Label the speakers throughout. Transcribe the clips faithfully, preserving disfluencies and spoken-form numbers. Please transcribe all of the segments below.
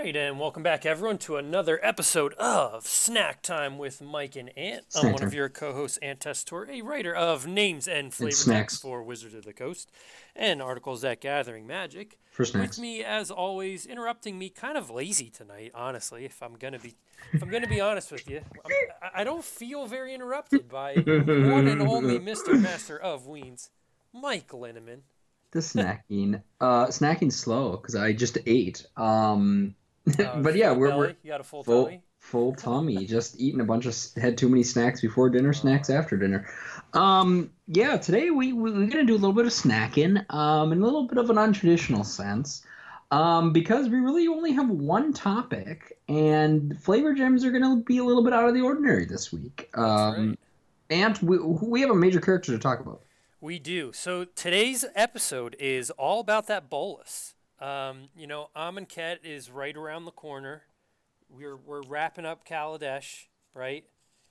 Speaker 1: right, and welcome back, everyone, to another episode of Snack Time with Mike and Ant. I'm
Speaker 2: Snack
Speaker 1: one of
Speaker 2: time.
Speaker 1: your co-hosts, Ant Testor, a writer of names and
Speaker 2: And
Speaker 1: flavor text
Speaker 2: snacks
Speaker 1: for Wizards of the Coast and articles at Gathering Magic.
Speaker 2: for
Speaker 1: With
Speaker 2: snacks.
Speaker 1: me, as always, interrupting me, kind of lazy tonight, honestly. If I'm gonna be, if I'm gonna be honest with you, I'm, I I don't feel very interrupted by one and only Mister Master of Weens, Mike Linneman.
Speaker 2: The snacking. Uh, snacking slow because I just ate. Um,
Speaker 1: Uh,
Speaker 2: but yeah,
Speaker 1: full
Speaker 2: we're we're
Speaker 1: belly. You got a full
Speaker 2: full
Speaker 1: tummy.
Speaker 2: full tummy. Just eating a bunch of s- had too many snacks before dinner, snacks
Speaker 1: Uh,
Speaker 2: after dinner. Um, yeah, today we we- we're gonna do a little bit of snacking. Um, in a little bit of an untraditional sense. Um, because we really only have one topic, and flavor gems are gonna be a little bit out of the ordinary this week.
Speaker 1: that's
Speaker 2: Um,
Speaker 1: right.
Speaker 2: and we we have a major character to talk about.
Speaker 1: We do. So today's episode is all about that bolus. Um, you know, Amonkhet is right around the corner. We're we're wrapping up Kaladesh, right?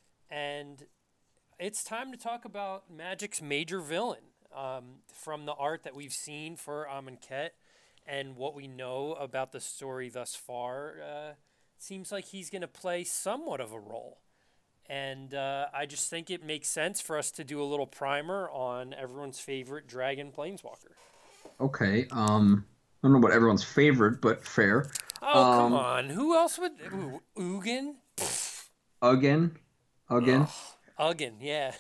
Speaker 1: And it's time to talk about Magic's major villain. Um, from the art that we've seen for Amonkhet and what we know about the story thus far, uh, seems like he's going to play somewhat of a role. And uh, I just think it makes sense for us to do a little primer on everyone's favorite dragon planeswalker.
Speaker 2: Okay. Um, I don't know about everyone's favorite, but fair.
Speaker 1: Oh, come
Speaker 2: Um,
Speaker 1: on. Who else would. Ooh, Ugin?
Speaker 2: again, again.
Speaker 1: Ugh. Ugin, yeah.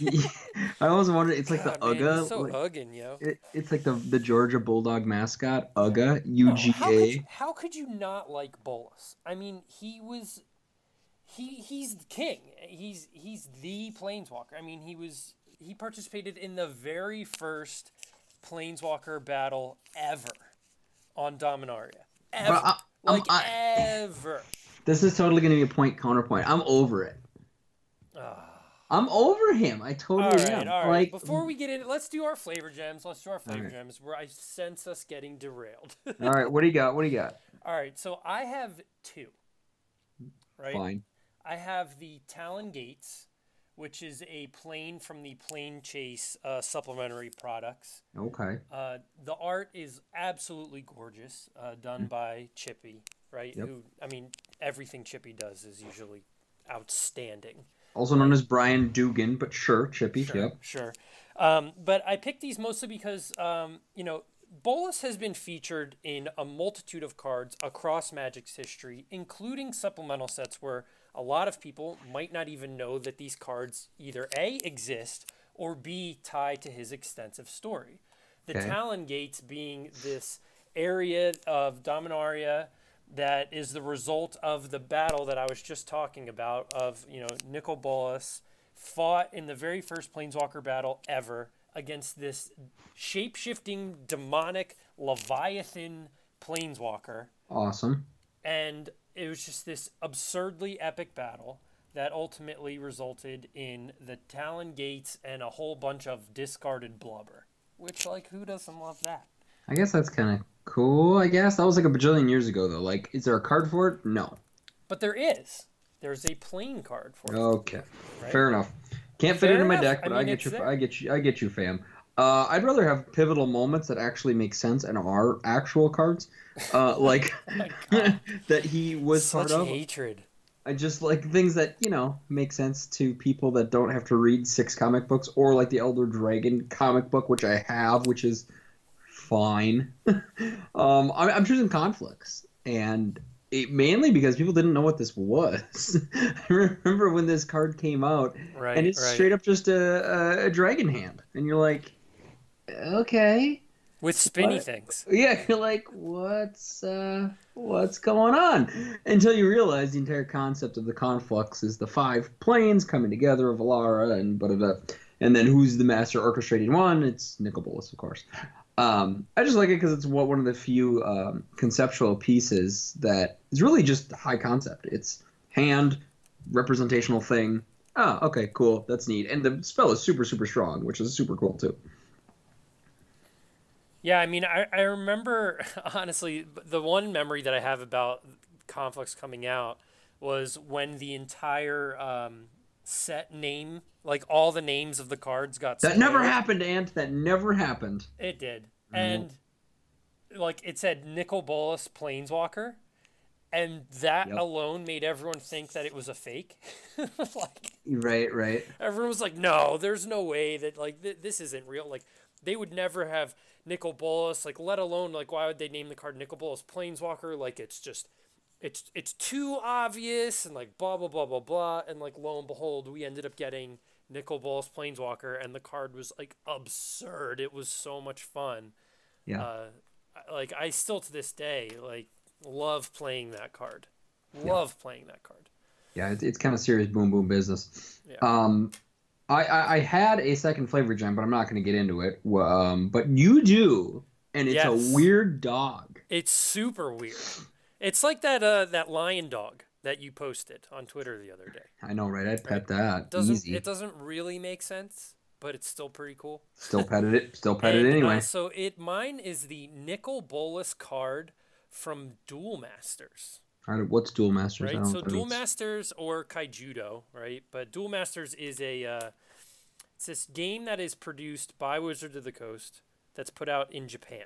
Speaker 2: I always wondered. It's like the
Speaker 1: God, man, he's
Speaker 2: Uga,
Speaker 1: so
Speaker 2: like
Speaker 1: Ugin, yo.
Speaker 2: it, it's like the the Georgia Bulldog mascot, Uga,
Speaker 1: No, how could you,
Speaker 2: U G A.
Speaker 1: how could you not like Bolus? I mean, he was he he's the king. He's he's the planeswalker. I mean, he was he participated in the very first planeswalker battle ever on Dominaria.
Speaker 2: But
Speaker 1: Ever.
Speaker 2: I, I'm
Speaker 1: Like
Speaker 2: I,
Speaker 1: ever.
Speaker 2: this is totally going to be a point counterpoint. I'm over it.
Speaker 1: Ah.
Speaker 2: I'm over him. I
Speaker 1: All
Speaker 2: totally
Speaker 1: right,
Speaker 2: am.
Speaker 1: all right.
Speaker 2: Like,
Speaker 1: Before we get in, let's do our flavor gems. Let's do our
Speaker 2: all
Speaker 1: flavor
Speaker 2: right,
Speaker 1: gems where I sense us getting derailed.
Speaker 2: all right. What do you got? What do you got?
Speaker 1: All right, so I have two, right?
Speaker 2: Fine.
Speaker 1: I have the Talon Gates, which is a plane from the Plane Chase uh, supplementary products.
Speaker 2: Okay.
Speaker 1: Uh, the art is absolutely gorgeous, uh, done by Chippy, right?
Speaker 2: Yep.
Speaker 1: Who, I mean, everything Chippy does is usually outstanding,
Speaker 2: Also known
Speaker 1: right?
Speaker 2: as Brian Dugan, but sure, Chippy.
Speaker 1: Sure,
Speaker 2: Yep.
Speaker 1: sure. Um, but I picked these mostly because, um, you know, Bolus has been featured in a multitude of cards across Magic's history, including supplemental sets where a lot of people might not even know that these cards either A, exist, or B, tie to his extensive story. The
Speaker 2: Okay.
Speaker 1: Talon Gates being this area of Dominaria that is the result of the battle that I was just talking about of, you know, Nicol Bolas fought in the very first Planeswalker battle ever against this shape-shifting demonic Leviathan Planeswalker.
Speaker 2: Awesome.
Speaker 1: And it was just this absurdly epic battle that ultimately resulted in the Talon Gates and a whole bunch of discarded blubber. Which, like, who doesn't love that?
Speaker 2: I guess that's kind of cool. I guess that was like a bajillion years ago, though. Like, is there a card for it? No.
Speaker 1: But there is. There's a plain card for it,
Speaker 2: Okay,
Speaker 1: right?
Speaker 2: fair enough. Can't fit it
Speaker 1: Fair
Speaker 2: in my
Speaker 1: enough.
Speaker 2: deck,
Speaker 1: I
Speaker 2: but I,
Speaker 1: mean,
Speaker 2: get
Speaker 1: it's
Speaker 2: you. I
Speaker 1: there.
Speaker 2: get you. I get you, fam. Uh, I'd rather have pivotal moments that actually make sense and are actual cards, uh, like
Speaker 1: Oh my god.
Speaker 2: that he was part
Speaker 1: Such
Speaker 2: of.
Speaker 1: hatred.
Speaker 2: I just like things that you know make sense to people that don't have to read six comic books, or like the Elder Dragon comic book, which I have, which is fine. um, I'm, I'm choosing conflicts, and it, mainly because people didn't know what this was. I remember when this card came out,
Speaker 1: Right,
Speaker 2: and it's
Speaker 1: right.
Speaker 2: straight up just a, a, a dragon hand, and you're like, okay,
Speaker 1: With spinny
Speaker 2: what?
Speaker 1: things.
Speaker 2: Yeah, you're like, what's uh, what's going on? Until you realize the entire concept of the conflux is the five planes coming together of Alara and blah, blah, blah. And then who's the master orchestrating one? It's Nicol Bolas, of course. Um, I just like it because it's what one of the few um, conceptual pieces that is really just high concept. It's hand, representational thing. Ah, okay, cool, that's neat. And the spell is super, super strong, which is super cool too.
Speaker 1: Yeah, I mean, I, I remember, honestly, the one memory that I have about Conflux coming out was when the entire um, set name, like all the names of the cards got
Speaker 2: That never
Speaker 1: spoiled.
Speaker 2: happened, Ant. That never happened.
Speaker 1: It did.
Speaker 2: Mm.
Speaker 1: And, like, it said Nicol Bolas Planeswalker. and that
Speaker 2: Yep.
Speaker 1: alone made everyone think that it was a fake. Like,
Speaker 2: Right, right.
Speaker 1: everyone was like, "No, there's no way that like th- this isn't real." Like, they would never have Nicol Bolas. Like, let alone like why would they name the card Nicol Bolas Planeswalker? Like, it's just, it's it's too obvious and like blah blah blah blah blah. And like lo and behold, we ended up getting Nicol Bolas Planeswalker, and the card was like absurd. It was so much fun.
Speaker 2: Yeah.
Speaker 1: Uh, I- like I still to this day like love playing that card.
Speaker 2: Yeah.
Speaker 1: Love playing that card.
Speaker 2: Yeah, it's, it's kind of serious boom boom business.
Speaker 1: Yeah.
Speaker 2: Um, I, I I had a second flavor gem, but I'm not going to get into it. Well, Um, but you do, and it's
Speaker 1: Yes.
Speaker 2: a weird dog.
Speaker 1: It's super weird. It's like that uh that lion dog that you posted on Twitter the other day.
Speaker 2: I know, right? I'd pet
Speaker 1: Right.
Speaker 2: that.
Speaker 1: Doesn't
Speaker 2: Easy.
Speaker 1: it doesn't really make sense, but it's still pretty cool.
Speaker 2: Still petted it. Still petted
Speaker 1: And,
Speaker 2: it anyway.
Speaker 1: Uh, so it mine is the Nicol Bolas card from Duel Masters.
Speaker 2: All right, what's Duel Masters? I
Speaker 1: Right.
Speaker 2: don't
Speaker 1: So
Speaker 2: know what that
Speaker 1: Duel
Speaker 2: means.
Speaker 1: Masters or Kaijudo, right? But Duel Masters is a uh, it's this game that is produced by Wizards of the Coast that's put out in Japan.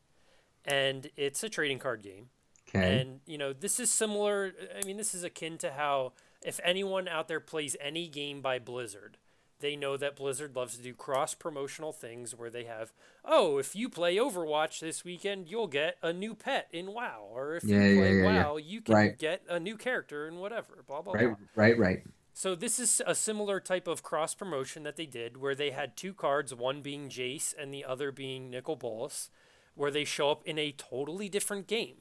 Speaker 1: And it's a trading card game.
Speaker 2: Okay.
Speaker 1: And, you know, this is similar. I mean, this is akin to how if anyone out there plays any game by Blizzard, they know that Blizzard loves to do cross promotional things where they have, oh, if you play Overwatch this weekend, you'll get a new pet in WoW. Or if
Speaker 2: Yeah,
Speaker 1: you
Speaker 2: yeah,
Speaker 1: play
Speaker 2: yeah, yeah.
Speaker 1: WoW, you can
Speaker 2: Right.
Speaker 1: get a new character and whatever, blah, blah,
Speaker 2: Right,
Speaker 1: blah.
Speaker 2: right, right.
Speaker 1: So this is a similar type of cross promotion that they did where they had two cards, one being Jace and the other being Nicol Bolas, where they show up in a totally different game.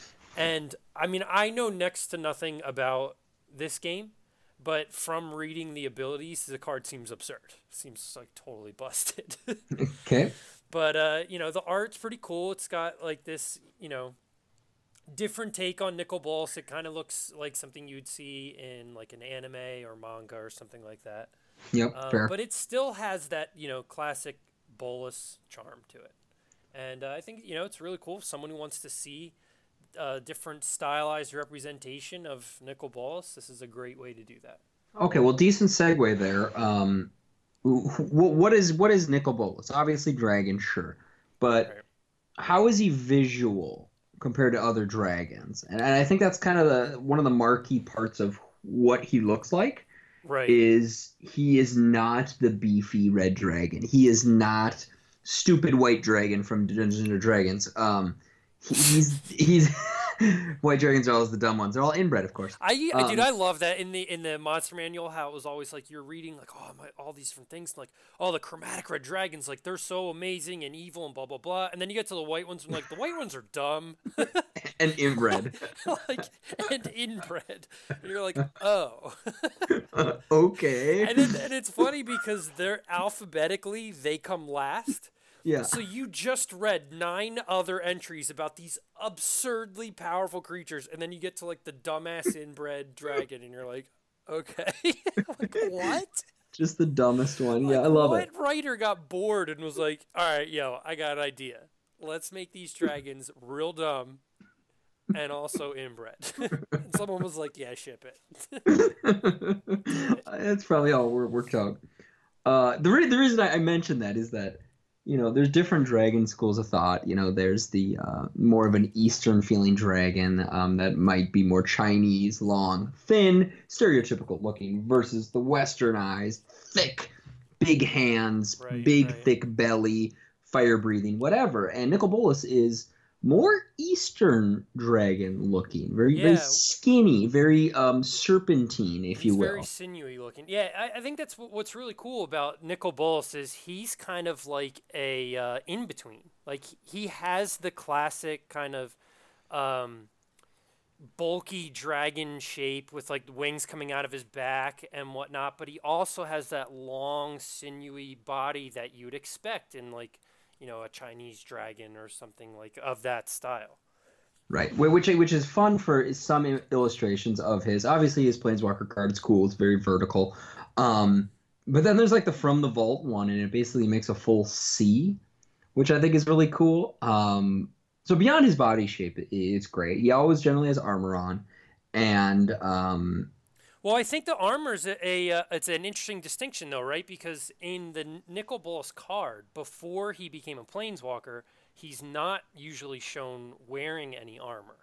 Speaker 1: And I mean, I know next to nothing about this game, but from reading the abilities, the card seems absurd. Seems like totally busted.
Speaker 2: Okay.
Speaker 1: But uh, you know, the art's pretty cool. It's got like this, you know, different take on Nicol Bolas. It kind of looks like something you'd see in like an anime or manga or something like that.
Speaker 2: Yep,
Speaker 1: Um,
Speaker 2: fair.
Speaker 1: but it still has that, you know, classic Bolas charm to it. And uh, I think, you know, it's really cool. Someone who wants to see a different stylized representation of Nicol Bolas, this is a great way to do that.
Speaker 2: Okay, well, decent segue there. Um, wh- wh- what is what is Nicol Bolas? Obviously, dragon, sure, but
Speaker 1: Right.
Speaker 2: how is he visual compared to other dragons? And, and I think that's kind of the one of the marquee parts of what he looks like.
Speaker 1: Right.
Speaker 2: Is he is not the beefy red dragon. He is not stupid white dragon from Dungeons and Dragons. Um, he, he's he's white dragons are always the dumb ones. They're all inbred, of course.
Speaker 1: I,
Speaker 2: Um,
Speaker 1: dude, I love that in the in the monster manual. How it was always like you're reading like, oh my, all these different things, like oh the chromatic red dragons, like they're so amazing and evil and blah blah blah, and then you get to the white ones and like the white ones are dumb,
Speaker 2: And inbred.
Speaker 1: like and inbred. And you're like, oh,
Speaker 2: Uh, okay.
Speaker 1: and it, and it's funny because they're alphabetically they come last.
Speaker 2: Yeah.
Speaker 1: So you just read nine other entries about these absurdly powerful creatures, and then you get to like the dumbass inbred dragon, and you're like, okay, like what?
Speaker 2: Just the dumbest one.
Speaker 1: Like,
Speaker 2: Yeah, I love
Speaker 1: what
Speaker 2: it.
Speaker 1: writer got bored and was like, all right, yo, I got an idea. Let's make these dragons real dumb and also inbred. And someone was like, yeah, ship it.
Speaker 2: That's probably all wor- worked out. Uh, the re- the reason I, I mentioned that is that you know there's different dragon schools of thought. You know, there's the uh, more of an Eastern feeling dragon um, that might be more Chinese, long, thin, stereotypical looking, versus the Westernized, thick, big hands,
Speaker 1: Right,
Speaker 2: big
Speaker 1: right.
Speaker 2: thick belly, fire breathing, whatever. And Nicol Bolas is more Eastern dragon looking, very very
Speaker 1: Yeah.
Speaker 2: skinny, very um, serpentine, if
Speaker 1: He's
Speaker 2: you will.
Speaker 1: very sinewy looking. Yeah, I, I think that's what, what's really cool about Nicol Bolas is he's kind of like a uh, in between. Like he has the classic kind of um, bulky dragon shape with like the wings coming out of his back and whatnot, but he also has that long sinewy body that you'd expect in like you know a Chinese dragon or something like of that style.
Speaker 2: Right, wh- which which is fun for some i- illustrations of his. Obviously, his Planeswalker card is cool. It's very vertical. Um, but then there's like the From the Vault one, and it basically makes a full C, which I think is really cool. Um, so beyond his body shape, i- it's great. He always generally has armor on, and um,
Speaker 1: Well, I think the armor's a, a uh, it's an interesting distinction though, right? Because in the N- Nicol Bolas card, before he became a planeswalker, he's not usually shown wearing any armor.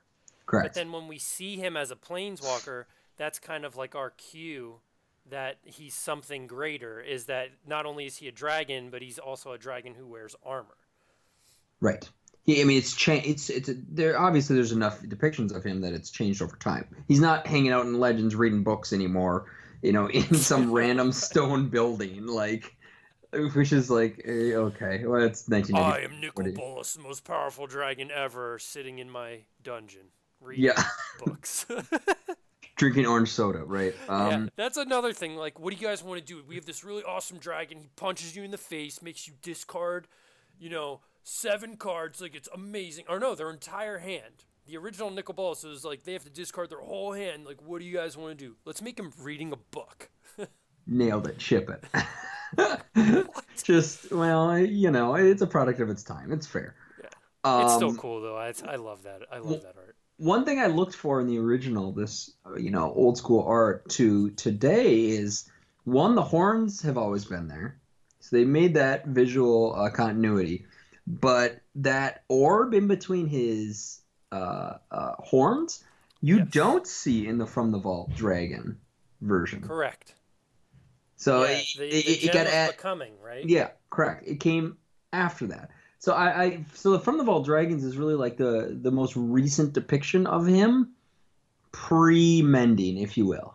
Speaker 1: But
Speaker 2: Correct.
Speaker 1: then when we see him as a planeswalker, that's kind of like our cue that he's something greater. Is that not only is he a dragon, but he's also a dragon who wears armor.
Speaker 2: Right. He, I mean, it's changed. It's it's a, there. Obviously, there's enough depictions of him that it's changed over time. He's not hanging out in Legends reading books anymore. You know, in some random stone building, like, which is like, eh, okay, well, it's nineteen eighty.
Speaker 1: I am Nicol Bolas, the most powerful dragon ever, sitting in my dungeon reading
Speaker 2: Yeah.
Speaker 1: books.
Speaker 2: Drinking orange soda, right? Um,
Speaker 1: yeah, that's another thing. Like, what do you guys want to do? We have this really awesome dragon. He punches you in the face, makes you discard, you know, seven cards. Like, it's amazing. Or no, their entire hand. The original Nicol Bolas is like they have to discard their whole hand. Like, what do you guys want to do? Let's make him reading a book.
Speaker 2: Nailed it. Ship it. Just, well, you know, it's a product of its time. It's fair.
Speaker 1: Yeah.
Speaker 2: Um,
Speaker 1: it's still cool though. I I love that. I love that art.
Speaker 2: One thing I looked for in the original, this uh, you know old school art, to today is one, the horns have always been there, so they made that visual uh, continuity, but that orb in between his uh, uh, horns, you
Speaker 1: Yes.
Speaker 2: don't see in the From the Vault Dragon version.
Speaker 1: Correct.
Speaker 2: So
Speaker 1: yeah,
Speaker 2: it,
Speaker 1: the,
Speaker 2: it,
Speaker 1: the
Speaker 2: it
Speaker 1: gem
Speaker 2: got
Speaker 1: of
Speaker 2: at
Speaker 1: becoming, right?
Speaker 2: yeah, correct. It came after that. So I, I so From the Vault Dragons is really like the the most recent depiction of him, pre-mending, if you will.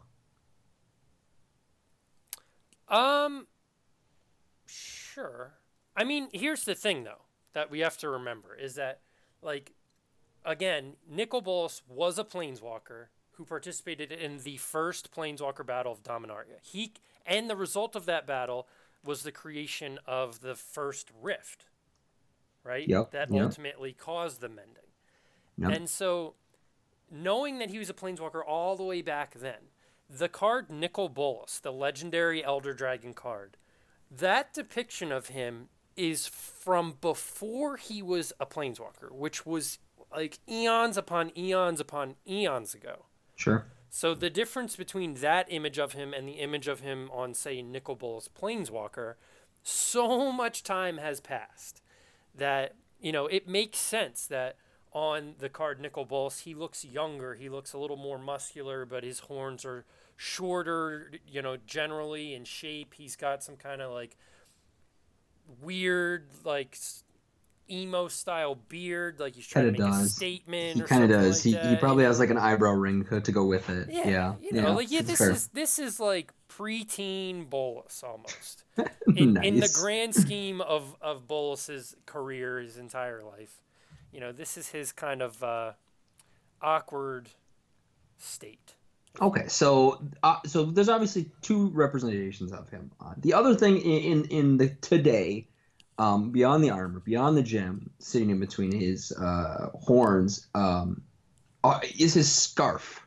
Speaker 1: Um, sure. I mean, here's the thing though that we have to remember is that, like, again, Nicol Bolas was a planeswalker who participated in the first planeswalker battle of Dominaria. He and the result of that battle was the creation of the first rift. Right?
Speaker 2: Yep,
Speaker 1: That
Speaker 2: yep.
Speaker 1: ultimately caused the mending.
Speaker 2: Yep.
Speaker 1: And so, knowing that he was a planeswalker all the way back then, the card Nicol Bolas, the legendary Elder Dragon card, that depiction of him is from before he was a planeswalker, which was like eons upon eons upon eons ago.
Speaker 2: Sure.
Speaker 1: So the difference between that image of him and the image of him on, say, Nicol Bolas Planeswalker, so much time has passed that, you know, it makes sense that on the card Nicol Bolas, he looks younger, he looks a little more muscular, but his horns are shorter, you know, generally in shape. He's got some kind of like weird, like emo style beard, like he's trying
Speaker 2: Kinda
Speaker 1: to make
Speaker 2: does.
Speaker 1: a statement.
Speaker 2: He
Speaker 1: or
Speaker 2: kind of
Speaker 1: something
Speaker 2: does.
Speaker 1: Like
Speaker 2: he
Speaker 1: that,
Speaker 2: he probably
Speaker 1: you
Speaker 2: has
Speaker 1: know?
Speaker 2: like an eyebrow ring to, to go with it.
Speaker 1: Yeah,
Speaker 2: Yeah.
Speaker 1: you know,
Speaker 2: yeah,
Speaker 1: like yeah,
Speaker 2: it's
Speaker 1: this
Speaker 2: fair.
Speaker 1: is this is like preteen Bolas almost. In,
Speaker 2: nice.
Speaker 1: in the grand scheme of of Bolas's career, his entire life, you know, this is his kind of uh, awkward state.
Speaker 2: Okay, so uh, so there's obviously two representations of him. Uh, the other thing in in, in the today, um, beyond the armor, beyond the gem, sitting in between his uh, horns, um, uh, is his scarf.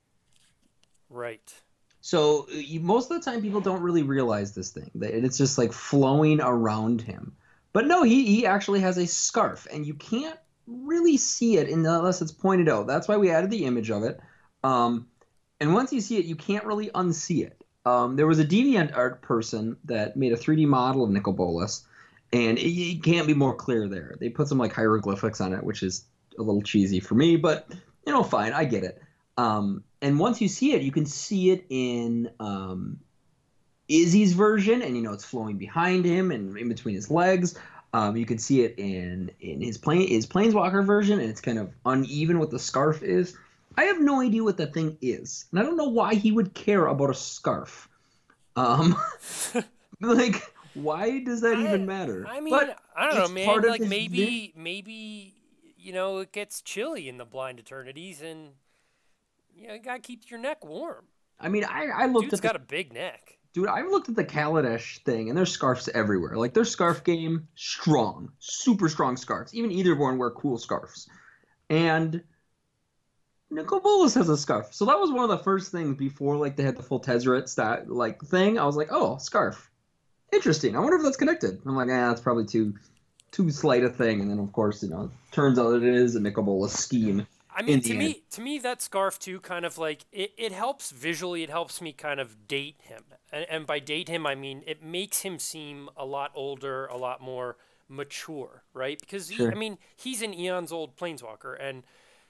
Speaker 1: Right.
Speaker 2: So you, most of the time, people don't really realize this thing. That it's just like flowing around him. But no, he he actually has a scarf, and you can't really see it unless it's pointed out. That's why we added the image of it. Um, and once you see it, you can't really unsee it. Um, there was a DeviantArt person that made a three D model of Nicol Bolas, and it, it can't be more clear there. They put some like hieroglyphics on it, which is a little cheesy for me, but you know, fine, I get it. Um, and once you see it, you can see it in um, Izzy's version, and you know it's flowing behind him and in between his legs. Um, you can see it in in his plane his Planeswalker version, and it's kind of uneven what the scarf is. I have no idea what that thing is, and I don't know why he would care about a scarf. Um, like, why does that
Speaker 1: I,
Speaker 2: even matter?
Speaker 1: I mean,
Speaker 2: But
Speaker 1: I don't know,
Speaker 2: it's
Speaker 1: man.
Speaker 2: part of
Speaker 1: Like
Speaker 2: his
Speaker 1: maybe, maybe you know, it gets chilly in the blind eternities, and you know, you gotta keep your neck warm.
Speaker 2: I mean, I, I looked
Speaker 1: Dude's
Speaker 2: at the,
Speaker 1: got a big neck.
Speaker 2: dude. I looked at the Kaladesh thing, and there's scarves everywhere. Like their scarf game, strong, super strong scarves. Even Aetherborn wear cool scarves, and Nicol Bolas has a scarf. So that was one of the first things before like they had the full Tezzeret stat like thing. I was like, oh, scarf, interesting. I wonder if that's connected. I'm like, ah, that's probably too too slight a thing. And then of course, you know, it turns out it is a Nicol Bolas scheme.
Speaker 1: I mean,
Speaker 2: in
Speaker 1: to
Speaker 2: the
Speaker 1: me,
Speaker 2: end.
Speaker 1: to me, that scarf too, kind of like it, it helps visually. It helps me kind of date him, and, and by date him, I mean it makes him seem a lot older, a lot more mature, right? Because he,
Speaker 2: Sure.
Speaker 1: I mean, he's an eons old planeswalker, and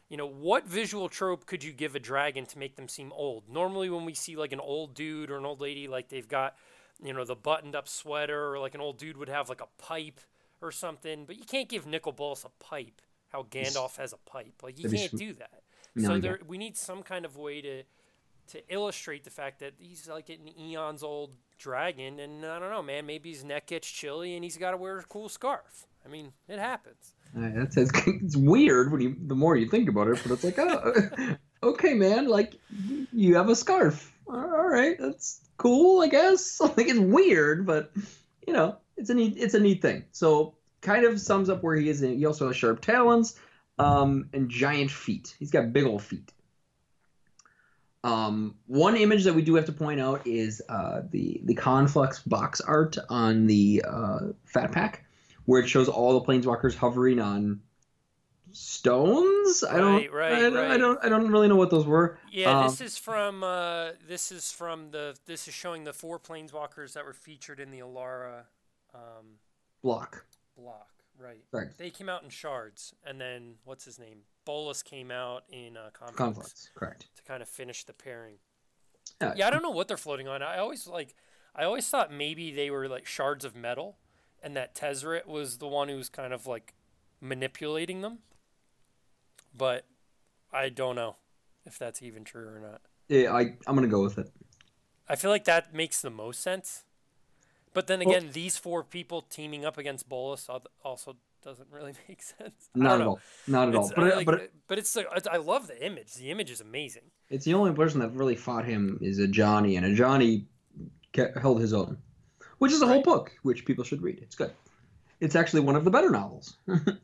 Speaker 1: you know, what visual trope could you give a dragon to make them seem old? Normally, when we see like an old dude or an old lady, like they've got, you know, the buttoned up sweater, or like an old dude would have like a pipe or something. But you can't give Nicol Bolas a pipe. How Gandalf has a pipe, like you can't do that.
Speaker 2: No,
Speaker 1: so there, we need some kind of way to to illustrate the fact that he's like an eons old dragon, and I don't know, man. Maybe his neck gets chilly and he's got to wear a cool scarf. I mean, it happens.
Speaker 2: Uh, that's it's weird when you the more you think about it, but it's like, oh, okay, man, like you have a scarf. All right, that's cool, I guess. Like it's weird, but you know, it's a neat it's a neat thing. So kind of sums up where he is. He also has sharp talons, um, and giant feet. He's got big old feet. Um, one image that we do have to point out is uh, the the Conflux box art on the uh, Fat Pack, where it shows all the planeswalkers hovering on stones. I don't,
Speaker 1: right, right,
Speaker 2: I, don't
Speaker 1: right.
Speaker 2: I don't, I don't really know what those were.
Speaker 1: Yeah,
Speaker 2: um,
Speaker 1: this is from uh, this is from the this is showing the four planeswalkers that were featured in the Alara um,
Speaker 2: block.
Speaker 1: block. Right.
Speaker 2: Right.
Speaker 1: They came out in shards, and then what's his name? Bolas came out in uh, Conflux,
Speaker 2: Conflux, correct.
Speaker 1: to kind of finish the pairing.
Speaker 2: Yeah,
Speaker 1: Yeah, I don't know what they're floating on. I always like, I always thought maybe they were like shards of metal, and that Tezzeret was the one who was kind of like manipulating them. But I don't know if that's even true or not.
Speaker 2: yeah, I, I'm gonna go with it.
Speaker 1: I feel like that makes the most sense. But then
Speaker 2: Well-
Speaker 1: again, these four people teaming up against Bolas al- also doesn't really make sense. I
Speaker 2: Not
Speaker 1: don't
Speaker 2: at
Speaker 1: know.
Speaker 2: all. Not at all.
Speaker 1: It's,
Speaker 2: But
Speaker 1: I
Speaker 2: it-
Speaker 1: like-
Speaker 2: but it-
Speaker 1: but it's like it's- I love the image. The image is amazing.
Speaker 2: it's the only person that really fought him is a Johnny, and a Johnny kept, held his own, which is a whole
Speaker 1: Right.
Speaker 2: book, which people should read. It's good. It's actually one of the better novels.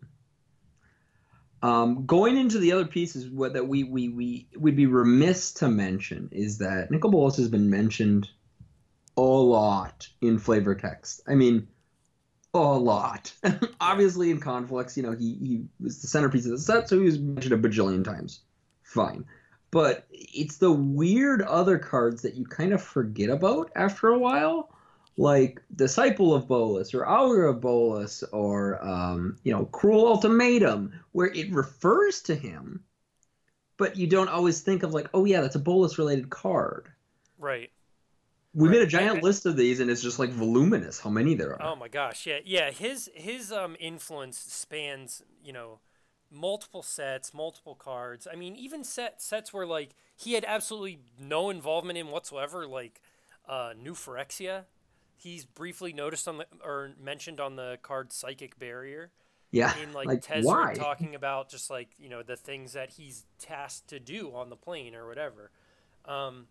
Speaker 2: um, going into the other pieces, what that we we we would be remiss to mention is that Nicol Bolas has been mentioned a lot in flavor text. I mean, a lot. Obviously, in Conflux, you know, he he was the centerpiece of the set, so he was mentioned a bajillion times. Fine. But it's the weird other cards that you kind of forget about after a while, like Disciple of Bolas or Augur of Bolas or, um, you know, Cruel Ultimatum, where it refers to him, but you don't always think of like, oh yeah, that's a Bolas-related card.
Speaker 1: Right.
Speaker 2: We
Speaker 1: Right.
Speaker 2: made a giant
Speaker 1: I- I-
Speaker 2: list of these, and it's just like voluminous how many there are.
Speaker 1: Oh my gosh, yeah, yeah. His his um influence spans, you know, multiple sets, multiple cards. I mean, even set sets where like he had absolutely no involvement in whatsoever, like uh, New Phyrexia. He's briefly noticed on the or mentioned on the card Psychic Barrier
Speaker 2: Yeah,
Speaker 1: in like,
Speaker 2: like
Speaker 1: Tezzeret
Speaker 2: why?
Speaker 1: talking about just like you know the things that he's tasked to do on the plane or whatever. Um,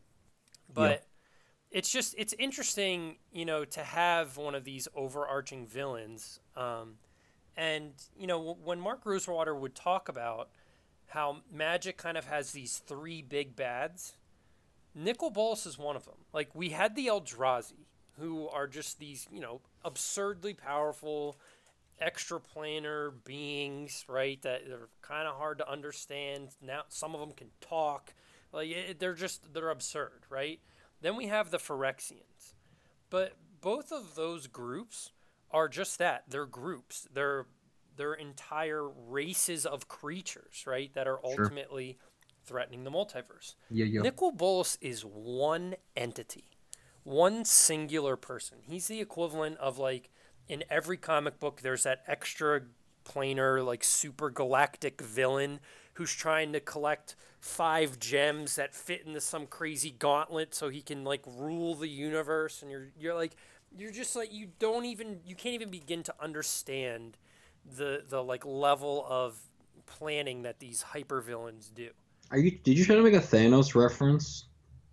Speaker 1: but it's just it's interesting, you know, to have one of these overarching villains. Um, and you know, w- when Mark Rosewater would talk about how Magic kind of has these three big bads, Nicol Bolas is one of them. Like we had the Eldrazi, who are just these, you know, absurdly powerful, extraplanar beings, right? That are kind of hard to understand. Now some of them can talk. Like it, they're just they're absurd, right? Then we have the Phyrexians. But both of those groups are just that. They're groups. They're they're entire races of creatures, right? That are
Speaker 2: Sure.
Speaker 1: ultimately threatening the multiverse.
Speaker 2: Yeah, yeah.
Speaker 1: Nicol Bolas is one entity, one singular person. He's the equivalent of like in every comic book, there's that extra planar, like super galactic villain who's trying to collect five gems that fit into some crazy gauntlet so he can like rule the universe. And you're you're like you're just like you don't even you can't even begin to understand the the like level of planning that these hypervillains do.
Speaker 2: Are you? Did you try to make a Thanos reference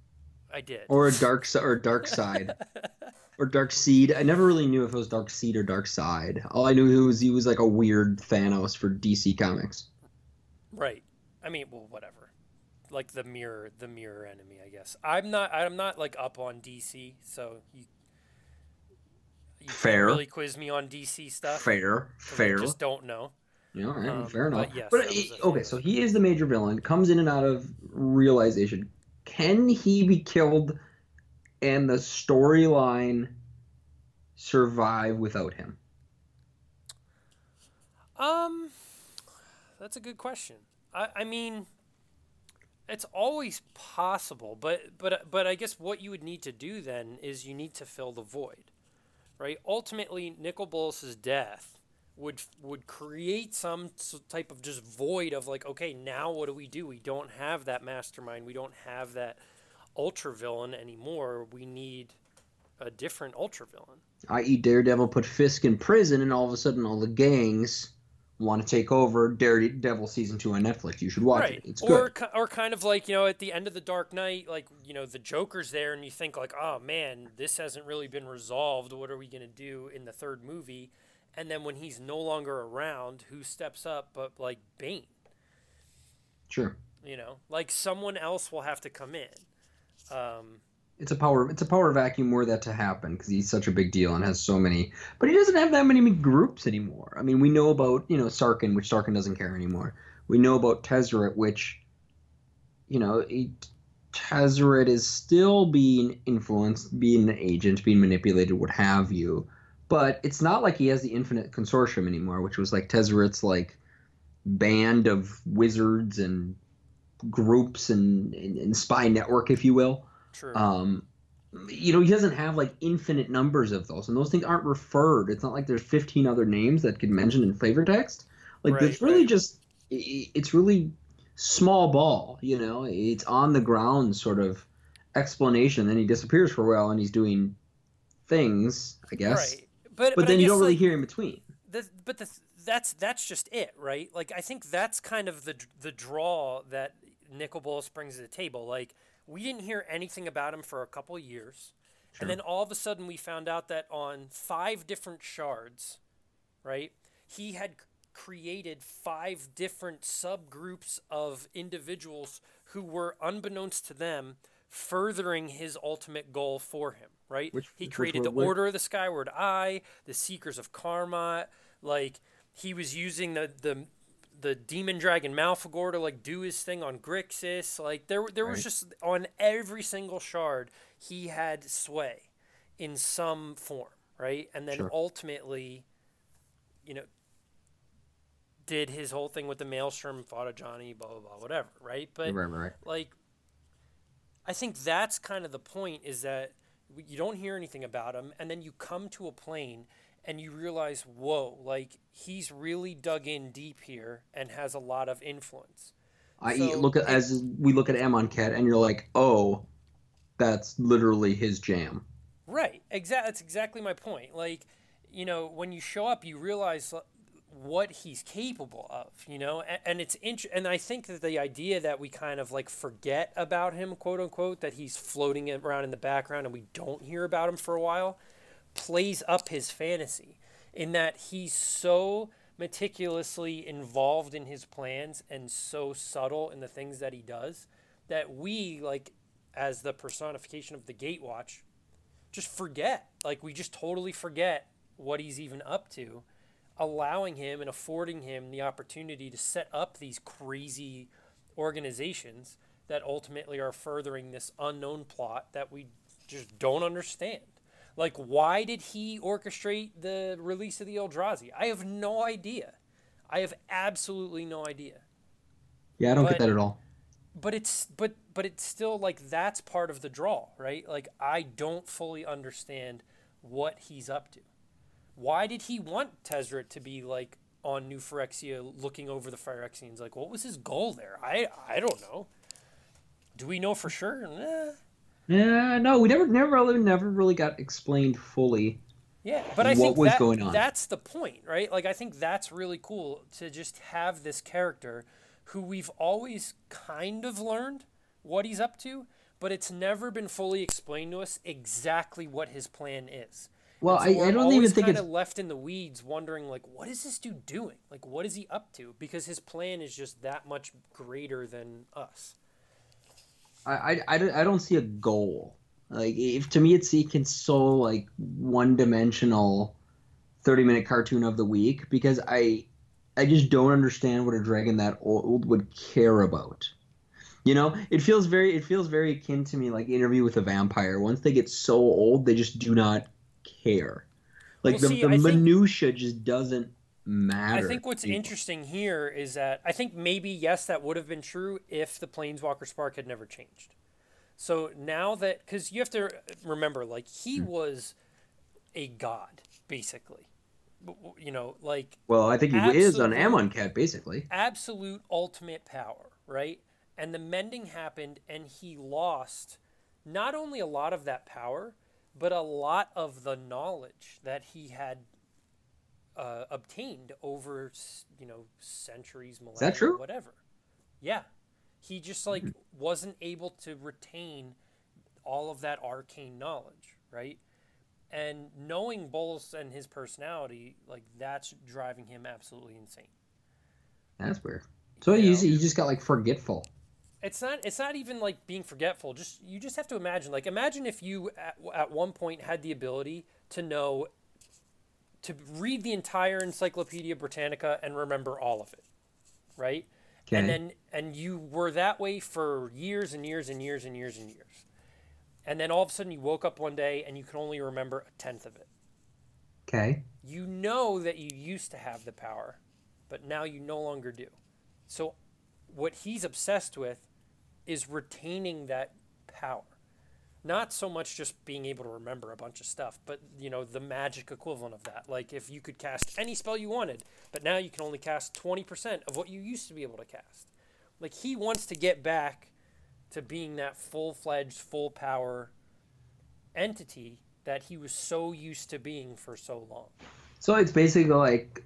Speaker 1: I did.
Speaker 2: or a dark si- or dark side or dark seed? I never really knew if it was dark seed or dark side. All I knew he was he was like a weird Thanos for D C Comics.
Speaker 1: Right. I mean, well, whatever. Like the mirror, the mirror enemy, I guess. I'm not. I'm not like up on D C, so you. You can't
Speaker 2: Fair.
Speaker 1: really quiz me on D C stuff.
Speaker 2: Fair,
Speaker 1: 'cause I
Speaker 2: fair.
Speaker 1: just don't know.
Speaker 2: Yeah, all right,
Speaker 1: Um,
Speaker 2: fair enough.
Speaker 1: but yes,
Speaker 2: But
Speaker 1: that was
Speaker 2: he-
Speaker 1: a
Speaker 2: okay,
Speaker 1: Thanos.
Speaker 2: so he is the major villain. Comes in and out of realization. Can he be killed, and the storyline survive without him?
Speaker 1: Um, that's a good question. I, I mean, it's always possible, but but but I guess what you would need to do then is you need to fill the void, right? Ultimately, Nicol Bolas's death would would create some type of just void of like, okay, now what do we do? We don't have that mastermind. We don't have that ultra villain anymore. We need a different ultra villain.
Speaker 2: that is. Daredevil put Fisk in prison, and all of a sudden, all the gangs want to take over. Daredevil season two on Netflix. You should watch
Speaker 1: Right.
Speaker 2: it. It's
Speaker 1: or,
Speaker 2: good.
Speaker 1: Or kind of like, you know, at the end of the Dark Knight, like, you know, the Joker's there and you think like, oh man, this hasn't really been resolved. What are we going to do in the third movie? And then when he's no longer around, who steps up but like Bane?
Speaker 2: Sure.
Speaker 1: You know, like someone else will have to come in. Um,
Speaker 2: It's a power. It's a power vacuum where that to happen because he's such a big deal and has so many. But he doesn't have that many groups anymore. I mean, we know about you know Sarkin, which Sarkin doesn't care anymore. We know about Tezzeret, which, you know, he, Tezzeret is still being influenced, being an agent, being manipulated, what have you. But it's not like he has the Infinite Consortium anymore, which was like Tezzeret's like band of wizards and groups and, and, and spy network, if you will.
Speaker 1: True.
Speaker 2: Um, you know, he doesn't have like infinite numbers of those, and those things aren't referred. It's not like there's fifteen other names that could mention in flavor text. Like
Speaker 1: Right,
Speaker 2: it's really
Speaker 1: right.
Speaker 2: just, it's really small ball. You know, it's on the ground sort of explanation. Then he disappears for a while, and he's doing things, I guess.
Speaker 1: Right. But,
Speaker 2: But,
Speaker 1: but I
Speaker 2: then you
Speaker 1: guess,
Speaker 2: don't really
Speaker 1: like,
Speaker 2: hear in between.
Speaker 1: the, but the, that's that's just it, right? Like I think that's kind of the the draw that Nicol Bolas brings to the table. Like we didn't hear anything about him for a couple of years,
Speaker 2: Sure.
Speaker 1: and then all of a sudden we found out that on five different shards, right? He had c- created five different subgroups of individuals who were, unbeknownst to them, furthering his ultimate goal for him, right?
Speaker 2: Which-
Speaker 1: he
Speaker 2: which
Speaker 1: created
Speaker 2: were-
Speaker 1: the
Speaker 2: were-
Speaker 1: Order of the Skyward Eye, the Seekers of Karmat, like he was using the the the demon dragon Malfagor to like do his thing on Grixis. Like there there was
Speaker 2: Right.
Speaker 1: just on every single shard he had sway in some form, right? And then
Speaker 2: Sure.
Speaker 1: ultimately, you know, did his whole thing with the Maelstrom, fought a Johnny, blah blah blah, whatever, right? But
Speaker 2: Right, right, right.
Speaker 1: like I think that's kind of the point is that w- you don't hear anything about him and then you come to a plane and you realize, whoa, like he's really dug in deep here and has a lot of influence.
Speaker 2: I
Speaker 1: So,
Speaker 2: look at
Speaker 1: it-
Speaker 2: as we look at Amonkhet, and you're like, oh, that's literally his jam.
Speaker 1: Right. Exactly. That's exactly my point. Like, you know, when you show up, you realize uh, what he's capable of, you know, and, and it's int- and I think that the idea that we kind of like forget about him, quote unquote, that he's floating around in the background and we don't hear about him for a while, plays up his fantasy in that he's so meticulously involved in his plans and so subtle in the things that he does that we, like, as the personification of the Gatewatch, just forget. Like, we just totally forget what he's even up to, allowing him and affording him the opportunity to set up these crazy organizations that ultimately are furthering this unknown plot that we just don't understand. Like, why did he orchestrate the release of the Eldrazi? I have no idea. I have absolutely no idea.
Speaker 2: Yeah, I don't
Speaker 1: But-
Speaker 2: get that at all.
Speaker 1: But it's but but it's still like that's part of the draw, right? Like I don't fully understand what he's up to. Why did he want Tezzeret to be like on New Phyrexia looking over the Phyrexians? Like what was his goal there? I I don't know. Do we know for sure? Nah.
Speaker 2: Yeah, no, we never, never really, never really got explained fully.
Speaker 1: Yeah, but I
Speaker 2: What
Speaker 1: think
Speaker 2: was
Speaker 1: that,
Speaker 2: going on?
Speaker 1: that's the point, right? Like I think that's really cool to just have this character who we've always kind of learned what he's up to, but it's never been fully explained to us exactly what his plan is.
Speaker 2: Well,
Speaker 1: And so
Speaker 2: I,
Speaker 1: we're
Speaker 2: I don't even
Speaker 1: always
Speaker 2: think
Speaker 1: kind
Speaker 2: it's.
Speaker 1: of left in the weeds wondering like what is this dude doing? Like what is he up to? Because his plan is just that much greater than us.
Speaker 2: I, I, I don't- I don't see a goal. Like, if to me, it's it's so like one dimensional, thirty minute cartoon of the week because I, I just don't understand what a dragon that old would care about. You know, it feels very it feels very akin to me like Interview with a Vampire. Once they get so old, they just do not care. Like
Speaker 1: Well,
Speaker 2: the
Speaker 1: see,
Speaker 2: the
Speaker 1: I think-
Speaker 2: minutia just doesn't matter.
Speaker 1: I think what's
Speaker 2: anymore.
Speaker 1: interesting here is that I think maybe, yes, that would have been true if the Planeswalker Spark had never changed. So now that, because you have to remember, like, he
Speaker 2: Hmm.
Speaker 1: was a god, basically. You know, like,
Speaker 2: Well, I think he is on
Speaker 1: absolute,
Speaker 2: Amonkhet, basically.
Speaker 1: absolute ultimate power, right? And the mending happened, and he lost not only a lot of that power, but a lot of the knowledge that he had uh, obtained over, s- you know, centuries,
Speaker 2: Is that
Speaker 1: millennia,
Speaker 2: true?
Speaker 1: whatever. Yeah. He just, like, wasn't able to retain all of that arcane knowledge, right? And knowing Bolas and his personality, like, that's driving him absolutely insane.
Speaker 2: That's weird. So
Speaker 1: You
Speaker 2: you,
Speaker 1: know,
Speaker 2: you just got like forgetful.
Speaker 1: it's not it's not even like being forgetful. Just you just have to imagine. Like, imagine if you at, at one point had the ability to know, to read the entire Encyclopedia Britannica and remember all of it, right? And
Speaker 2: Okay.
Speaker 1: then and you were that way for years and years and years and years and years. And then all of a sudden you woke up one day and you can only remember a tenth of it.
Speaker 2: Okay.
Speaker 1: You know that you used to have the power, but now you no longer do. So what he's obsessed with is retaining that power. Not so much just being able to remember a bunch of stuff, but, you know, the magic equivalent of that. Like, if you could cast any spell you wanted, but now you can only cast twenty percent of what you used to be able to cast. Like, he wants to get back to being that full-fledged, full power entity that he was so used to being for so long.
Speaker 2: So it's basically like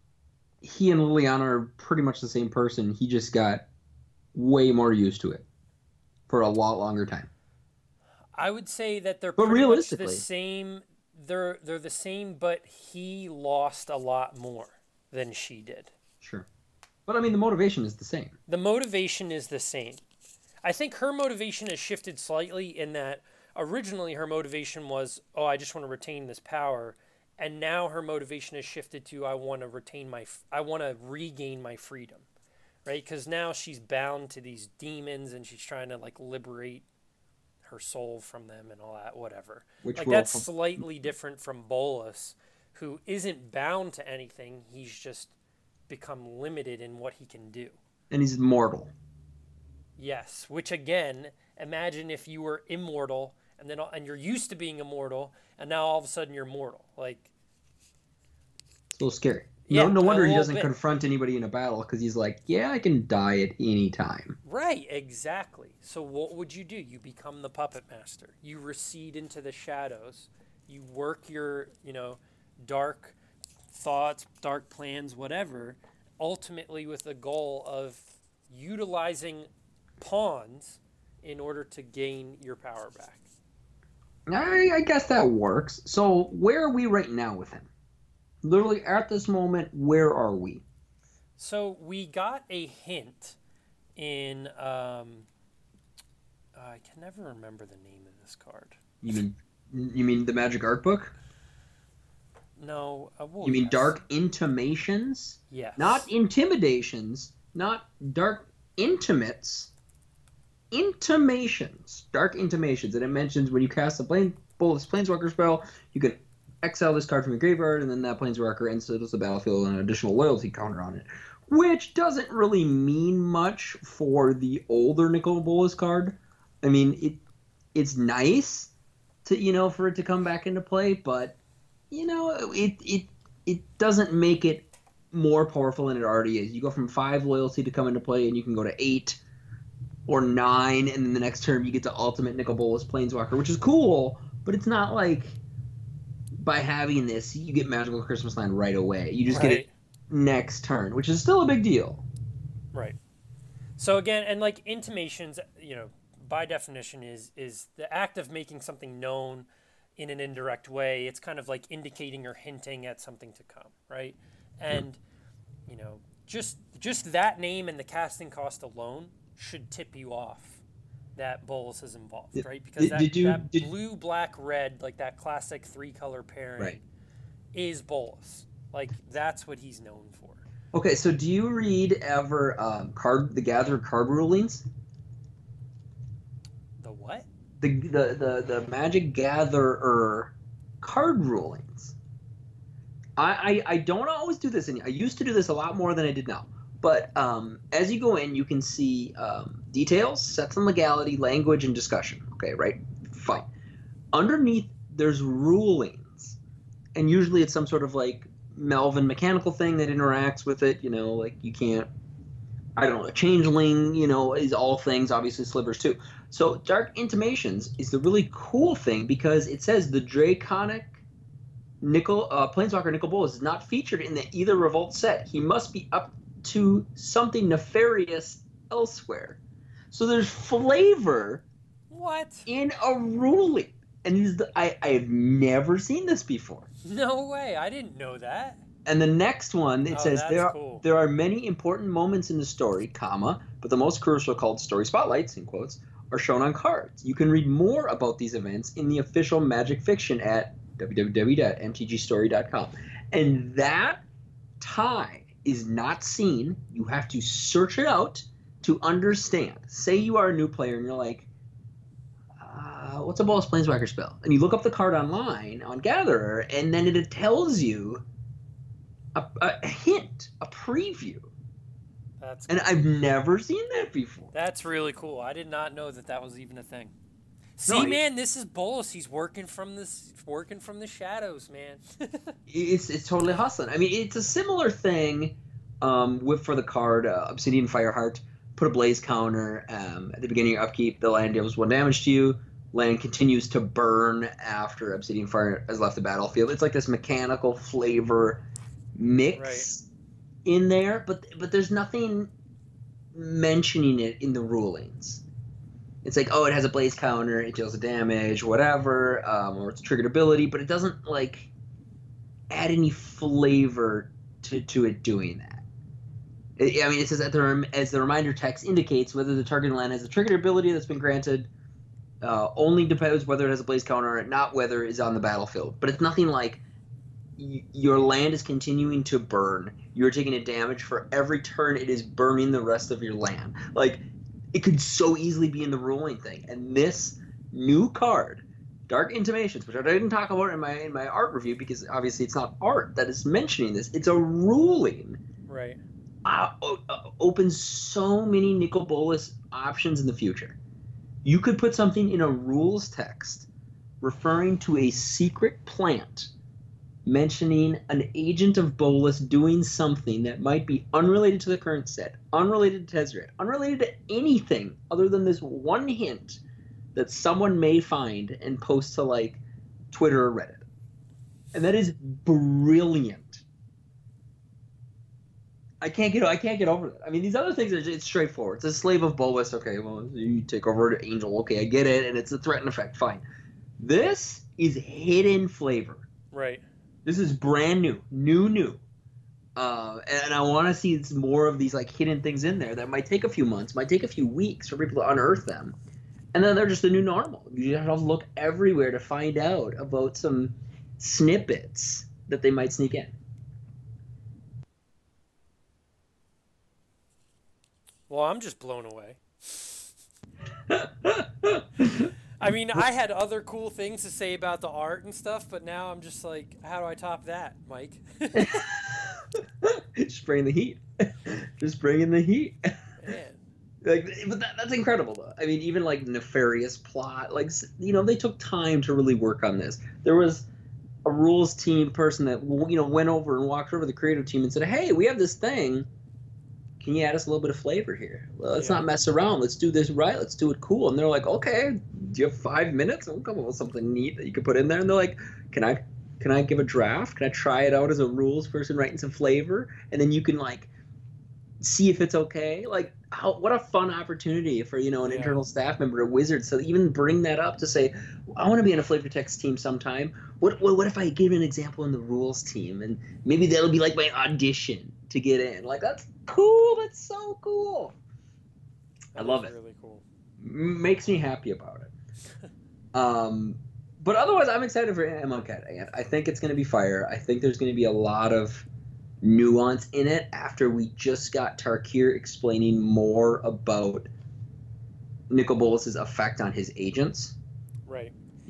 Speaker 2: he and Liliana are pretty much the same person. He just got way more used to it for a lot longer time.
Speaker 1: I would say that they're
Speaker 2: But
Speaker 1: pretty much the
Speaker 2: realistically,
Speaker 1: same. They're they're the same, but he lost a lot more than she did.
Speaker 2: sure. But I mean, the motivation is the same.
Speaker 1: The motivation is the same. I think her motivation has shifted slightly in that originally her motivation was, oh, I just want to retain this power, and now her motivation has shifted to, I want to retain my, I want to regain my freedom, right? Because now she's bound to these demons, and she's trying to, like, liberate her soul from them and all that, whatever.
Speaker 2: Which
Speaker 1: Like,
Speaker 2: will,
Speaker 1: that's slightly different from Bolas, who isn't bound to anything. He's just become limited in what he can do.
Speaker 2: and he's mortal.
Speaker 1: Yes, which again, imagine if you were immortal and then and you're used to being immortal, and now all of a sudden you're mortal. Like,
Speaker 2: It's a little scary.
Speaker 1: yeah,
Speaker 2: No, no
Speaker 1: a
Speaker 2: wonder he
Speaker 1: little
Speaker 2: doesn't
Speaker 1: bit.
Speaker 2: confront anybody in a battle because he's like, yeah, I can die at any time.
Speaker 1: Right, exactly. So what would you do? You become the puppet master. You recede into the shadows. You work your, you know, dark thoughts, dark plans, whatever, ultimately with the goal of utilizing pawns in order to gain your power back.
Speaker 2: I, I guess that works. So where are we right now with him? Literally at this moment, where are we?
Speaker 1: So we got a hint in um, I can never remember the name of this card.
Speaker 2: You mean you mean the Magic Art Book?
Speaker 1: No, uh, well,
Speaker 2: You mean
Speaker 1: yes.
Speaker 2: Dark Intimations?
Speaker 1: Yes.
Speaker 2: Not intimidations, not dark intimates. Intimations. Dark intimations. And it mentions when you cast a plane Bolas Planeswalker spell, you can exile this card from your graveyard, and then that Planeswalker enters the battlefield and an additional loyalty counter on it. Which doesn't really mean much for the older Nicol Bolas card. I mean, it it's nice to, you know, for it to come back into play, but you know, it it it doesn't make it more powerful than it already is. You go from five loyalty to come into play, and you can go to eight or nine, and then the next turn you get to ultimate Nicol Bolas Planeswalker, which is cool, but it's not like by having this you get Magical Christmas Land right away. You just
Speaker 1: right.
Speaker 2: get it next turn, which is still a big deal.
Speaker 1: Right. So again, and like intimations, you know, by definition is is the act of making something known in an indirect way. It's kind of like indicating or hinting at something to come, right? And you know, just just that name and the casting cost alone should tip you off that Bolas is involved,
Speaker 2: Did-
Speaker 1: right? Because
Speaker 2: did-
Speaker 1: that,
Speaker 2: did you-
Speaker 1: that
Speaker 2: did-
Speaker 1: blue, black, red, like that classic three color pairing,
Speaker 2: Right.
Speaker 1: is Bolas. Like, that's what he's known for.
Speaker 2: Okay, so do you read ever um, card the Gather card rulings?
Speaker 1: The what?
Speaker 2: The the the, the Magic Gatherer card rulings. I, I, I don't always do this, and I used to do this a lot more than I did now. But um, as you go in, you can see um, details, sets and legality, language, and discussion. Okay, right? Fine. Underneath, there's rulings, and usually it's some sort of like Melvin mechanical thing that interacts with it. You know, like you can't. I don't know. A changeling, you know, is all things. Obviously, slivers too. So, Dark Intimations is the really cool thing because it says the Draconic Nicol uh, Planeswalker Nicol Bolas is not featured in the either Revolt set. He must be up to something nefarious elsewhere. So there's flavor.
Speaker 1: What?
Speaker 2: In a ruling, and these the, I I have never seen this before.
Speaker 1: No way! I didn't know that.
Speaker 2: And the next one it
Speaker 1: oh,
Speaker 2: says there are
Speaker 1: cool.
Speaker 2: there are many important moments in the story, comma, but the most crucial, called story spotlights in quotes, are shown on cards. You can read more about these events in the official Magic Fiction at w w w dot m t g story dot com. And that tie is not seen. You have to search it out to understand. Say you are a new player and you're like, uh, what's a Bolas Planeswalker spell? And you look up the card online on Gatherer, and then it tells you a, a hint, a preview.
Speaker 1: That's
Speaker 2: and
Speaker 1: cool.
Speaker 2: I've never seen that before.
Speaker 1: That's really cool. I did not know that that was even a thing. See,
Speaker 2: No,
Speaker 1: man, this is Bolas. He's working from this, working from the shadows, man.
Speaker 2: it's it's totally hustling. I mean, it's a similar thing um, with for the card uh, Obsidian Fireheart. Put a blaze counter um, at the beginning of your upkeep. The land deals one damage to you. Land continues to burn after Obsidian Fire has left the battlefield. It's like this mechanical flavor mix right. in there, but but there's nothing mentioning it in the rulings. It's like, oh, it has a blaze counter, it deals a damage, whatever, um, or it's a triggered ability, but it doesn't like add any flavor to, to it doing that. It, I mean, it says that the, as the reminder text indicates, whether the target land has a triggered ability that's been granted uh, only depends whether it has a blaze counter or not whether it's on the battlefield. But it's nothing like y- your land is continuing to burn. You're taking a damage for every turn it is burning the rest of your land. Like, it could so easily be in the ruling thing. And this new card, Dark Intimations, which I didn't talk about in my in my art review because obviously it's not art that is mentioning this. It's a ruling.
Speaker 1: Right.
Speaker 2: Uh, uh, opens so many Nicol Bolas options in the future. You could put something in a rules text referring to a secret plant mentioning an agent of Bolas doing something that might be unrelated to the current set, unrelated to Tezzeret, unrelated to anything other than this one hint that someone may find and post to like Twitter or Reddit. And that is brilliant. I can't get I can't get over that. I mean, these other things are just, it's straightforward. It's a slave of Bolas. Okay, well, you take over to Angel. Okay, I get it, and it's a threat and effect. Fine. This is hidden flavor.
Speaker 1: Right.
Speaker 2: This is brand new, new, new. Uh, and I want to see more of these like hidden things in there that might take a few months, might take a few weeks for people to unearth them, and then they're just the new normal. You have to look everywhere to find out about some snippets that they might sneak in.
Speaker 1: Well, I'm just blown away. I mean, I had other cool things to say about the art and stuff, but now I'm just like, how do I top that, Mike?
Speaker 2: Just bring the heat. Just bring in the heat.
Speaker 1: Man.
Speaker 2: Like, but that, that's incredible, though. I mean, even like nefarious plot, like, you know, they took time to really work on this. There was a rules team person that, you know, went over and walked over the creative team and said, "Hey, we have this thing. Can you add us a little bit of flavor here? Well, let's yeah. not mess around. Let's do this right. Let's do it cool." And they're like, "Okay, do you have five minutes? We'll come up with something neat that you can put in there." And they're like, "Can I, can I give a draft? Can I try it out as a rules person, writing some flavor, and then you can like see if it's okay?" Like, how, what a fun opportunity for, you know, an yeah. internal staff member at Wizards. So even bring that up to say, I want to be in a flavor text team sometime. What, what, what if I give an example in the rules team, and maybe that'll be like my audition to get in? Like, that's cool. That's so cool.
Speaker 1: That
Speaker 2: I love it.
Speaker 1: Really cool.
Speaker 2: M- makes me happy about it. um, but otherwise, I'm excited for Amonkhet. I think it's going to be fire. I think there's going to be a lot of nuance in it after we just got Tarkir explaining more about Nicol Bolas's effect on his agents.
Speaker 1: Right.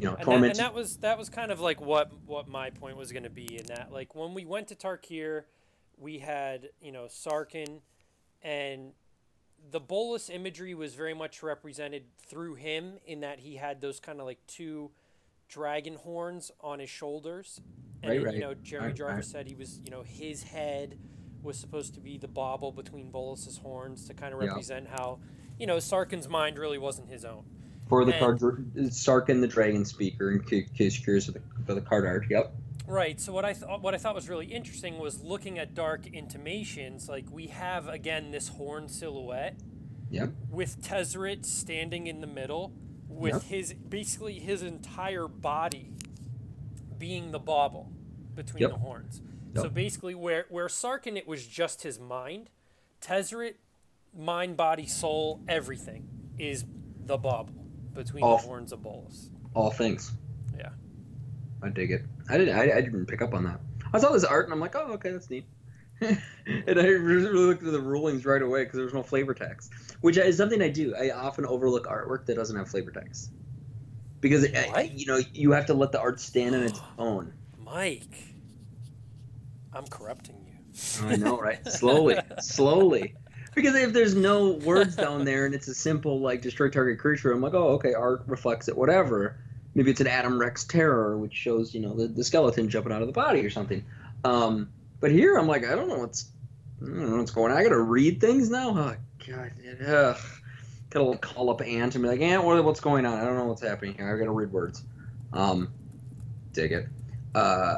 Speaker 2: you know,
Speaker 1: And that, and
Speaker 2: tormented.
Speaker 1: that was that was kind of like what what my point was going to be in that. Like when we went to Tarkir, we had you know Sarkin, and the bolus imagery was very much represented through him in that he had those kind of like two dragon horns on his shoulders, and
Speaker 2: Right,
Speaker 1: it,
Speaker 2: right.
Speaker 1: you know Jeremy
Speaker 2: Right,
Speaker 1: Jarvis
Speaker 2: right.
Speaker 1: said he was you know his head was supposed to be the bobble between Bolus's horns to kind of
Speaker 2: Yeah.
Speaker 1: represent how you know Sarkin's mind really wasn't his own.
Speaker 2: For the
Speaker 1: And
Speaker 2: card, Sarkin the Dragon Speaker, in ca- case you're curious for the, for the card art. Yep.
Speaker 1: right, so what I thought what I thought was really interesting was looking at Dark Intimations. Like we have again this horn silhouette
Speaker 2: Yep.
Speaker 1: with Tezzeret standing in the middle, with
Speaker 2: Yep.
Speaker 1: his basically his entire body being the bobble between
Speaker 2: Yep.
Speaker 1: the horns.
Speaker 2: Yep.
Speaker 1: So basically, where where Sarkin it was just his mind, Tezzeret, mind, body, soul, everything is the bobble between
Speaker 2: All-
Speaker 1: the horns of Bolus.
Speaker 2: All things.
Speaker 1: Yeah.
Speaker 2: I dig it. I didn't. I, I didn't pick up on that. I saw this art and I'm like, oh, okay, that's neat. And I really looked at the rulings right away because there was no flavor text, which is something I do. I often overlook artwork that doesn't have flavor text because it,
Speaker 1: What?
Speaker 2: you know you have to let the art stand on its own.
Speaker 1: Mike, I'm corrupting you.
Speaker 2: I know, right? Slowly, slowly. Because if there's no words down there and it's a simple like destroy target creature, I'm like, oh, okay, art reflects it, whatever. Maybe it's an Adam Rex Terror, which shows you know the, the skeleton jumping out of the body or something. Um, but here I'm like, I don't know what's, I don't know what's going on. I gotta read things now. Oh God, ugh. Gotta call up Ant and be like, Ant, what, what's going on? I don't know what's happening here. I gotta read words. Um, dig it. Uh,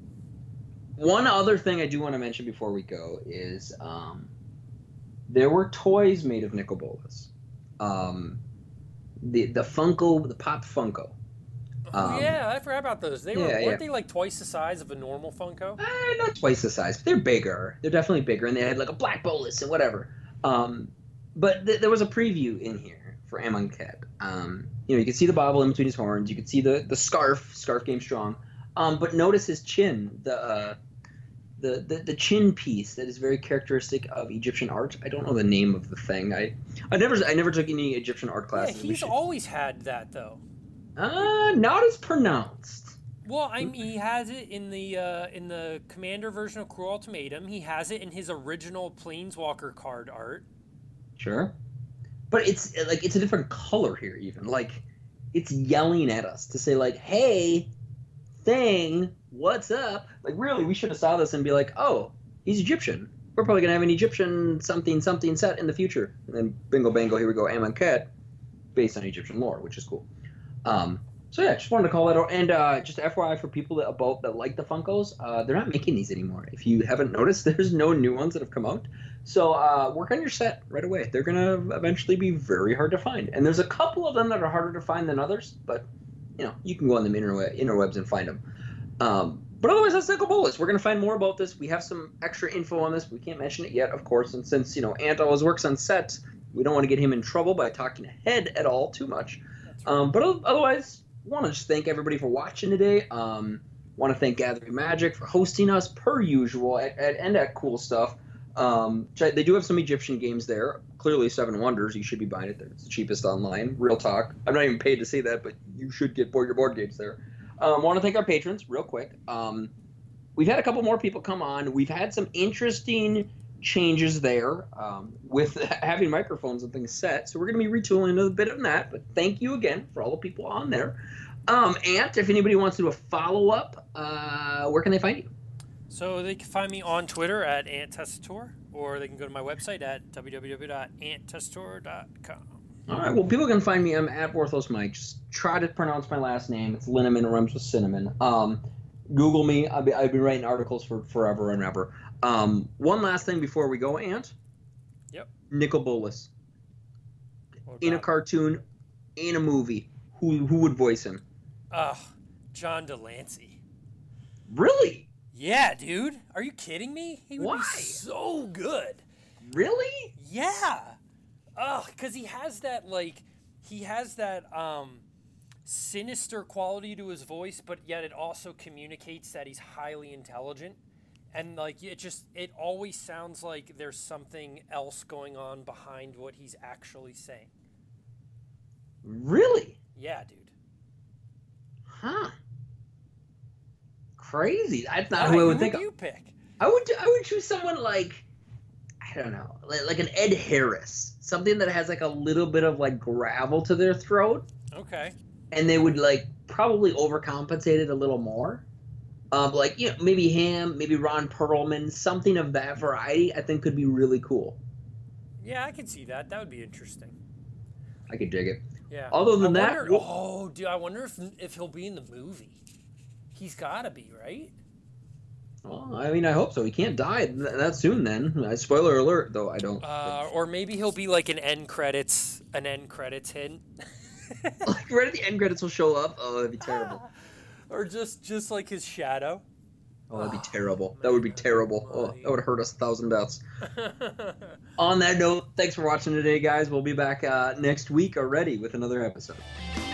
Speaker 2: one other thing I do want to mention before we go is um, there were toys made of Nicol Bolas. Um, the the Funko, the Pop Funko.
Speaker 1: Oh
Speaker 2: Um,
Speaker 1: yeah, I forgot about those. They were
Speaker 2: yeah,
Speaker 1: weren't
Speaker 2: yeah.
Speaker 1: they like twice the size of a normal Funko?
Speaker 2: Eh, not twice the size, but they're bigger. They're definitely bigger, and they had like a black bolus and whatever. Um, but th- there was a preview in here for Amonkhet. Um, you know, you could see the bobble in between his horns. You could see the the scarf, scarf game strong. Um, but notice his chin, the, uh, the the the chin piece that is very characteristic of Egyptian art. I don't know the name of the thing. I I never I never took any Egyptian art
Speaker 1: Yeah,
Speaker 2: classes. We
Speaker 1: he's
Speaker 2: should-
Speaker 1: always had that though.
Speaker 2: uh, not as pronounced.
Speaker 1: Well, I mean, he has it in the uh, in the Commander version of Cruel Ultimatum. He has it in his original Planeswalker card art.
Speaker 2: Sure. But it's like it's a different color here even. Like it's yelling at us to say like, "Hey, thing, what's up?" Like really, we should have saw this and be like, "Oh, he's Egyptian. We're probably going to have an Egyptian something something set in the future." And then bingo bango, here we go, Amonkhet based on Egyptian lore, which is cool. Um So yeah, just wanted to call that out. And uh, just F Y I for people that about that like the Funkos, uh, they're not making these anymore. If you haven't noticed, there's no new ones that have come out. So uh, work on your set right away. They're gonna eventually be very hard to find. And there's a couple of them that are harder to find than others, but you know you can go on the interweb, interwebs and find them. Um, but otherwise, that's Nicol Bolas. We're gonna find more about this. We have some extra info on this. We can't mention it yet, of course. And since you know Ant always works on set, we don't want to get him in trouble by talking ahead at all too much.
Speaker 1: That's right.
Speaker 2: Um, but otherwise, want to just thank everybody for watching today. Um, want to thank Gathering Magic for hosting us per usual at, at, and at Cool Stuff. Um, they do have some Egyptian games there. Clearly, Seven Wonders. You should be buying it there. It's the cheapest online. Real talk. I'm not even paid to say that, but you should get board your board games there. Um, want to thank our patrons real quick. Um, we've had a couple more people come on. We've had some interesting changes there um, with having microphones and things set. So we're going to be retooling a bit of that. But thank you again for all the people on there. Um, Ant, if anybody wants to do a follow-up, uh, where can they find you?
Speaker 1: So they can find me on Twitter at AntTestator, or they can go to my website at w w w dot ant testator dot com.
Speaker 2: All right. Well, people can find me. I'm at Worthless Mike. Just try to pronounce my last name. It's Linneman. It rhymes with cinnamon. Um, Google me. I've been, I've been writing articles for forever and ever. Um, one last thing before we go, Ant.
Speaker 1: Yep.
Speaker 2: Nicol Bolas.
Speaker 1: What
Speaker 2: In a
Speaker 1: about-
Speaker 2: cartoon, in a movie. Who who would voice him?
Speaker 1: Ugh, John Delancey.
Speaker 2: Really?
Speaker 1: Yeah, dude. Are you kidding me? He would
Speaker 2: Why?
Speaker 1: be so good.
Speaker 2: Really?
Speaker 1: Yeah. Ugh, because he has that, like, he has that um, sinister quality to his voice, but yet it also communicates that he's highly intelligent. And, like, it just, it always sounds like there's something else going on behind what he's actually saying.
Speaker 2: Really?
Speaker 1: Yeah, dude.
Speaker 2: crazy. That's not
Speaker 1: Why?
Speaker 2: who I would
Speaker 1: Who
Speaker 2: think.
Speaker 1: would
Speaker 2: Of.
Speaker 1: you pick?
Speaker 2: I would I would choose someone like, I don't know, like, like an Ed Harris, something that has like a little bit of like gravel to their throat,
Speaker 1: Okay.
Speaker 2: and they would like probably overcompensate it a little more. Um, like you know, maybe him, maybe Ron Perlman, something of that variety. I think could be really cool.
Speaker 1: Yeah, I could see that. That would be interesting.
Speaker 2: I could dig it.
Speaker 1: Yeah.
Speaker 2: Other than
Speaker 1: I
Speaker 2: that,
Speaker 1: wonder,
Speaker 2: well-
Speaker 1: oh, dude, I wonder if if he'll be in the movie. He's got to be, right?
Speaker 2: Well, I mean, I hope so. He can't die th- that soon. Then, uh, spoiler alert, though. I don't.
Speaker 1: Uh, or maybe he'll be like an end credits, an end credits hint.
Speaker 2: Like right at the end credits will show up. Oh, that'd be terrible.
Speaker 1: Or just just like his shadow.
Speaker 2: Oh, that'd be
Speaker 1: Oh,
Speaker 2: terrible. That would be
Speaker 1: man,
Speaker 2: terrible. Oh,
Speaker 1: money.
Speaker 2: that would hurt us a thousand deaths. On that note, thanks for watching today, guys. We'll be back uh, next week already with another episode.